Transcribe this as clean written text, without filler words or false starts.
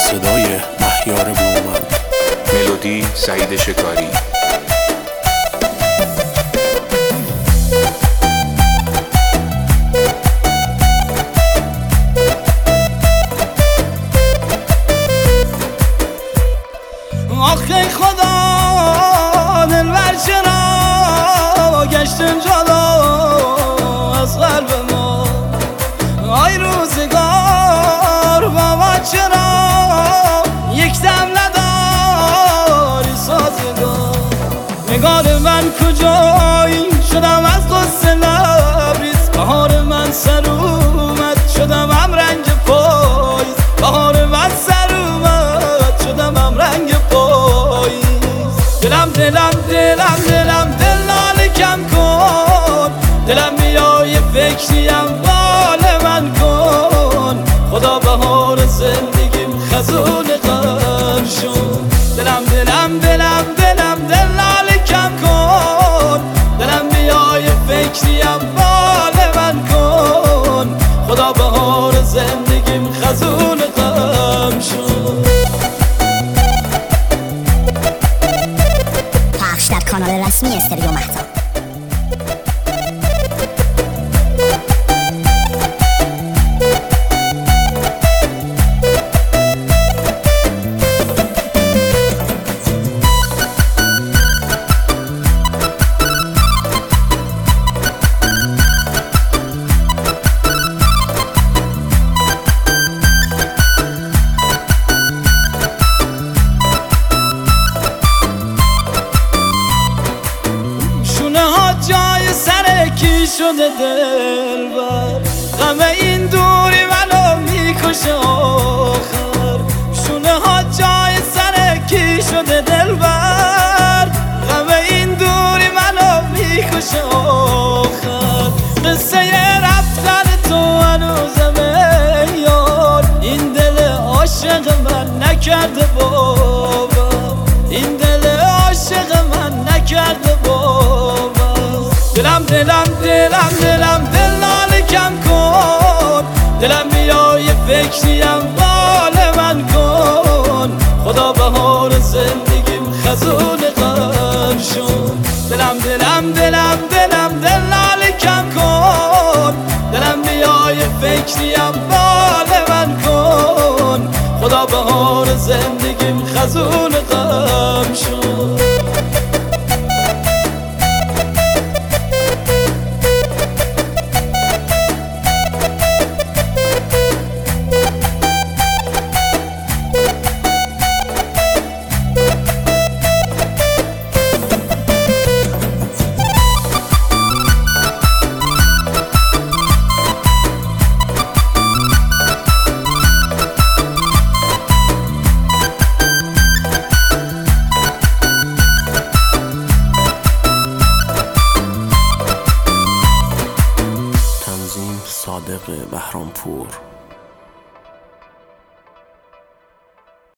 صدای مهیار برومند. ملودی سعید شکاری. آخه خدا دلبر چرا گشتن جدا از قلب ما؟ آی روزگار بابا چرا یک دم نداری سازگار؟ نگار من کجایی شدم از قصه لبریز، بهار من سر اومد شدم هم رنگ پاییز، بهار من سر اومد شدم هم رنگ پاییز. دلم دلم دلم دلم دل ناله کم کن، دلم بیای فکریم بال من کن، خدا بهار زندگیم خزون غم شد. دلم دلم دلم دلم دل ناله کم کن، دلم بیای فکریم بال من کن، خدا بهار زندگیم خزون غم شد. پخش در کانال رسمی استریو مهتاب. جای سر کی شده دلبر، غم این دوری منو میکشه آخر. شونه ها جای سر کی شده دلبر، غم این دوری منو میکشه آخر. قصه رفتن تو هنوزمه یار، این دل عاشق من نکرده بابا، این دل عاشق من نکرده بابا. دلم دلم دلم دلم دل ناله کم کن، دلم بیای فکریم بال من کن، خدا بهار زندگیم خزون غم شد. دلم دلم دلم دلم دل ناله کم کن، دلم بیای فکریم بال من کن، خدا بهار زندگیم خزون غم شد. صادق بهرامپور.